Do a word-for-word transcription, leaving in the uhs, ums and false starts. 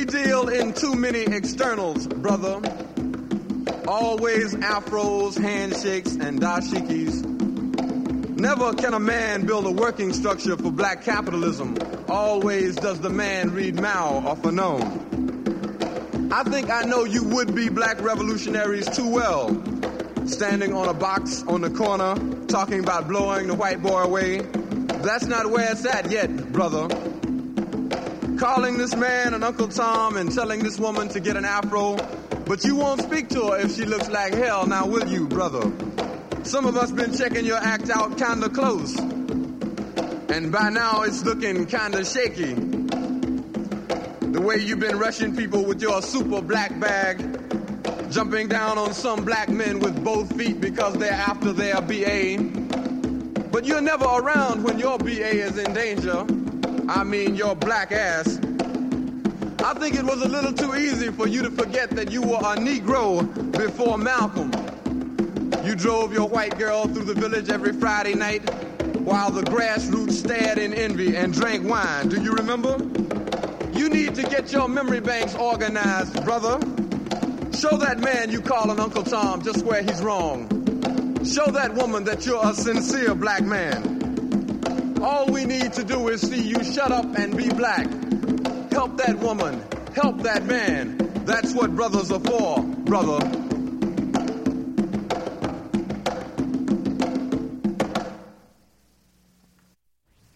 deal in too many externals, brother. Always afros, handshakes, and dashikis. Never can a man build a working structure for black capitalism. Always does the man read Mao or Fanon. I think I know you would-be black revolutionaries too well. Standing on a box on the corner, talking about blowing the white boy away. That's not where it's at yet, brother. Calling this man an Uncle Tom and telling this woman to get an afro, but you won't speak to her if she looks like hell, now will you, brother? Some of us been checking your act out kinda close, and by now it's looking kinda shaky. The way you've been rushing people with your super black bag, jumping down on some black men with both feet because they're after their B A. But you're never around when your B A is in danger. I mean your black ass. I think it was a little too easy for you to forget that you were a Negro before Malcolm. You drove your white girl through the village every Friday night while the grassroots stared in envy and drank wine. Do you remember? You need to get your memory banks organized, brother. Show that man you call an Uncle Tom just where he's wrong. Show that woman that you're a sincere black man. All we need to do is see you shut up and be black. Help that woman. Help that man. That's what brothers are for, brother.